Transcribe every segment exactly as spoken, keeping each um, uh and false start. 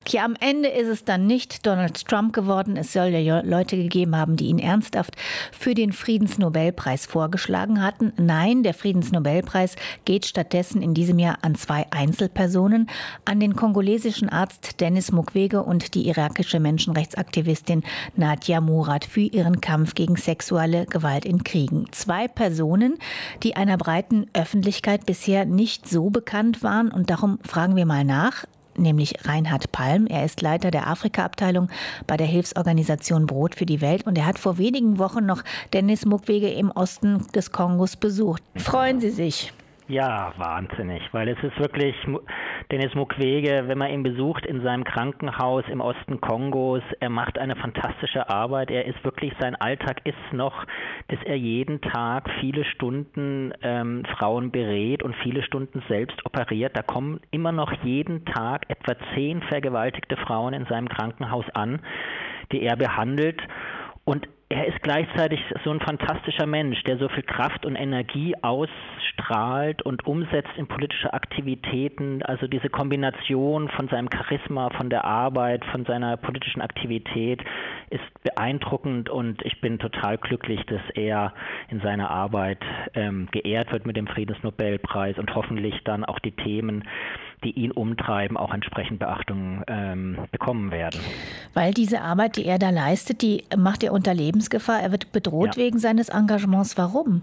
Ja, am Ende ist es dann nicht Donald Trump geworden. Es soll ja Leute gegeben haben, die ihn ernsthaft für den Friedensnobelpreis vorgeschlagen hatten. Nein, der Friedensnobelpreis geht stattdessen in diesem Jahr an zwei Einzelpersonen, an den kongolesischen Arzt Denis Mukwege und die irakische Menschenrechtsaktivistin Nadia Murad für ihren Kampf gegen sexuelle Gewalt in Kriegen. Zwei Personen, die einer breiten Öffentlichkeit bisher nicht so bekannt waren. Und darum fragen wir mal nach. Nämlich Reinhard Palm. Er ist Leiter der Afrika-Abteilung bei der Hilfsorganisation Brot für die Welt und er hat vor wenigen Wochen noch Denis Mukwege im Osten des Kongos besucht. Freuen Sie sich? Ja, wahnsinnig, weil es ist wirklich Denis Mukwege, wenn man ihn besucht in seinem Krankenhaus im Osten Kongos, er macht eine fantastische Arbeit, er ist wirklich, sein Alltag ist noch, dass er jeden Tag viele Stunden ähm, Frauen berät und viele Stunden selbst operiert. Da kommen immer noch jeden Tag etwa zehn vergewaltigte Frauen in seinem Krankenhaus an, die er behandelt. Und er ist gleichzeitig so ein fantastischer Mensch, der so viel Kraft und Energie ausstrahlt und umsetzt in politische Aktivitäten. Also diese Kombination von seinem Charisma, von der Arbeit, von seiner politischen Aktivität ist beeindruckend und ich bin total glücklich, dass er in seiner Arbeit ähm, geehrt wird mit dem Friedensnobelpreis und hoffentlich dann auch die Themen, die ihn umtreiben, auch entsprechend Beachtung ähm, bekommen werden. Weil diese Arbeit, die er da leistet, die macht er unter Lebensgefahr. Er wird bedroht ja. wegen seines Engagements. Warum?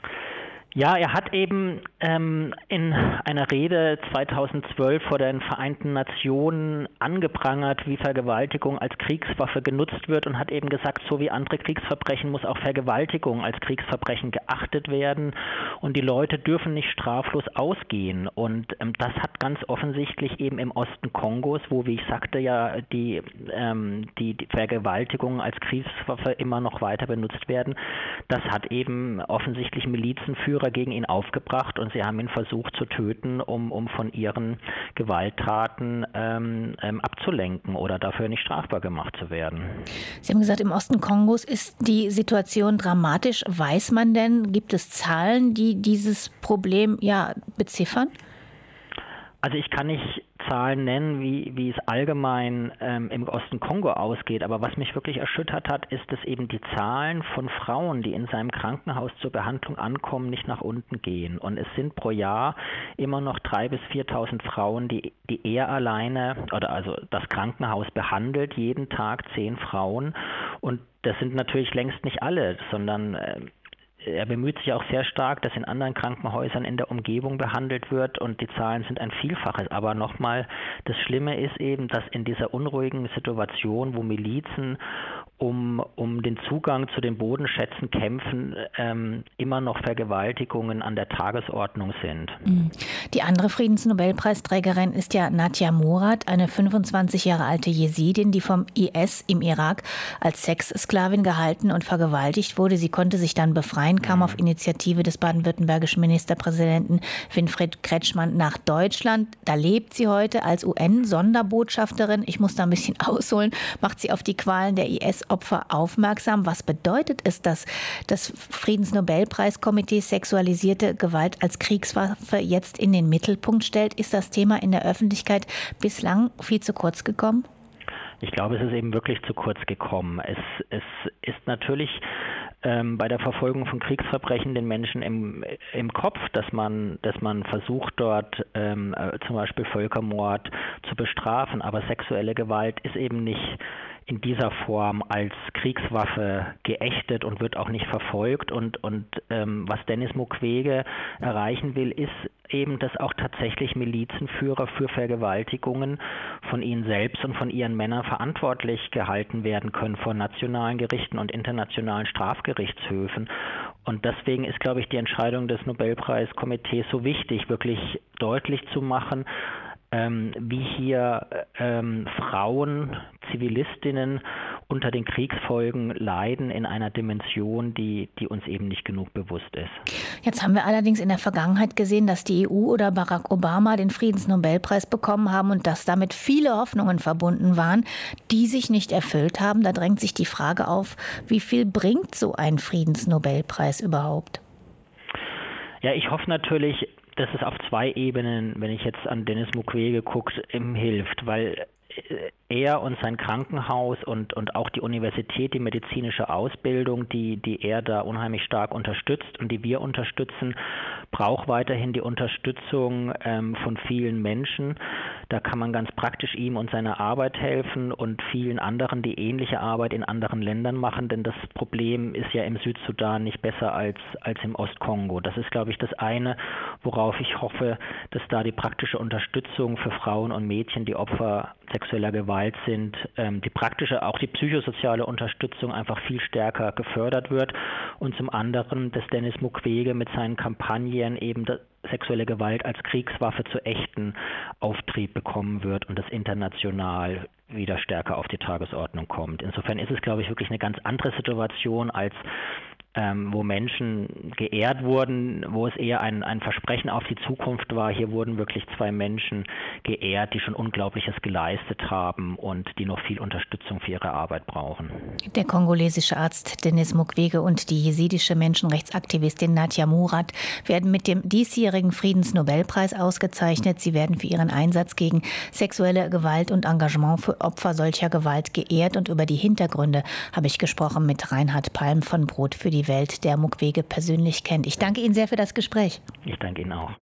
Ja, er hat eben ähm, in einer Rede zweitausendzwölf vor den Vereinten Nationen angeprangert, wie Vergewaltigung als Kriegswaffe genutzt wird und hat eben gesagt, so wie andere Kriegsverbrechen muss auch Vergewaltigung als Kriegsverbrechen geachtet werden und die Leute dürfen nicht straflos ausgehen. Und ähm, das hat ganz offensichtlich eben im Osten Kongos, wo, wie ich sagte, ja die, ähm, die, die Vergewaltigungen als Kriegswaffe immer noch weiter benutzt werden, das hat eben offensichtlich Milizenführer gegen ihn aufgebracht und sie haben ihn versucht zu töten, um, um von ihren Gewalttaten ähm, ähm, abzulenken oder dafür nicht strafbar gemacht zu werden. Sie haben gesagt, im Osten Kongos ist die Situation dramatisch. Weiß man denn, gibt es Zahlen, die dieses Problem ja beziffern? Also ich kann nicht Zahlen nennen, wie, wie es allgemein ähm, im Osten Kongo ausgeht. Aber was mich wirklich erschüttert hat, ist, dass eben die Zahlen von Frauen, die in seinem Krankenhaus zur Behandlung ankommen, nicht nach unten gehen. Und es sind pro Jahr immer noch dreitausend bis viertausend Frauen, die, die er alleine, oder also das Krankenhaus behandelt, jeden Tag zehn Frauen. Und das sind natürlich längst nicht alle, sondern äh, er bemüht sich auch sehr stark, dass in anderen Krankenhäusern in der Umgebung behandelt wird und die Zahlen sind ein Vielfaches. Aber nochmal, das Schlimme ist eben, dass in dieser unruhigen Situation, wo Milizen um, um den Zugang zu den Bodenschätzen kämpfen, ähm, immer noch Vergewaltigungen an der Tagesordnung sind. Die andere Friedensnobelpreisträgerin ist ja Nadia Murad, eine fünfundzwanzig Jahre alte Jesidin, die vom I S im Irak als Sexsklavin gehalten und vergewaltigt wurde. Sie konnte sich dann befreien, kam auf Initiative des baden-württembergischen Ministerpräsidenten Winfried Kretschmann nach Deutschland. Da lebt sie heute als U N-Sonderbotschafterin. Ich muss da ein bisschen ausholen. Macht sie auf die Qualen der I S-Opfer aufmerksam. Was bedeutet es, dass das Friedensnobelpreiskomitee sexualisierte Gewalt als Kriegswaffe jetzt in den Mittelpunkt stellt? Ist das Thema in der Öffentlichkeit bislang viel zu kurz gekommen? Ich glaube, es ist eben wirklich zu kurz gekommen. Es, es ist natürlich ähm, bei der Verfolgung von Kriegsverbrechen den Menschen im, im Kopf, dass man, dass man versucht, dort ähm, äh, zum Beispiel Völkermord zu bestrafen. Aber sexuelle Gewalt ist eben nicht in dieser Form als Kriegswaffe geächtet und wird auch nicht verfolgt. Und, und ähm, was Denis Mukwege erreichen will, ist eben, dass auch tatsächlich Milizenführer für Vergewaltigungen von ihnen selbst und von ihren Männern verantwortlich gehalten werden können vor nationalen Gerichten und internationalen Strafgerichtshöfen. Und deswegen ist, glaube ich, die Entscheidung des Nobelpreiskomitees so wichtig, wirklich deutlich zu machen, ähm, wie hier ähm, Frauen, Zivilistinnen unter den Kriegsfolgen leiden in einer Dimension, die, die uns eben nicht genug bewusst ist. Jetzt haben wir allerdings in der Vergangenheit gesehen, dass die E U oder Barack Obama den Friedensnobelpreis bekommen haben und dass damit viele Hoffnungen verbunden waren, die sich nicht erfüllt haben. Da drängt sich die Frage auf, wie viel bringt so ein Friedensnobelpreis überhaupt? Ja, ich hoffe natürlich, dass es auf zwei Ebenen, wenn ich jetzt an Denis Mukwege gucke, ihm hilft, weil er und sein Krankenhaus und, und auch die Universität, die medizinische Ausbildung, die, die er da unheimlich stark unterstützt und die wir unterstützen, braucht weiterhin die Unterstützung ähm, von vielen Menschen. Da kann man ganz praktisch ihm und seiner Arbeit helfen und vielen anderen, die ähnliche Arbeit in anderen Ländern machen, denn das Problem ist ja im Südsudan nicht besser als, als im Ostkongo. Das ist, glaube ich, das eine, worauf ich hoffe, dass da die praktische Unterstützung für Frauen und Mädchen, die Opfer sexueller Gewalt sind, ähm, die praktische, auch die psychosoziale Unterstützung einfach viel stärker gefördert wird und zum anderen, dass Denis Mukwege mit seinen Kampagnen eben sexuelle Gewalt als Kriegswaffe zu echten Auftrieb bekommen wird und das international wieder stärker auf die Tagesordnung kommt. Insofern ist es, glaube ich, wirklich eine ganz andere Situation als Ähm, wo Menschen geehrt wurden, wo es eher ein, ein Versprechen auf die Zukunft war. Hier wurden wirklich zwei Menschen geehrt, die schon Unglaubliches geleistet haben und die noch viel Unterstützung für ihre Arbeit brauchen. Der kongolesische Arzt Denis Mukwege und die jesidische Menschenrechtsaktivistin Nadia Murad werden mit dem diesjährigen Friedensnobelpreis ausgezeichnet. Sie werden für ihren Einsatz gegen sexuelle Gewalt und Engagement für Opfer solcher Gewalt geehrt. Und über die Hintergründe habe ich gesprochen mit Reinhard Palm von Brot für die Welt, der Mukwege persönlich kennt. Ich danke Ihnen sehr für das Gespräch. Ich danke Ihnen auch.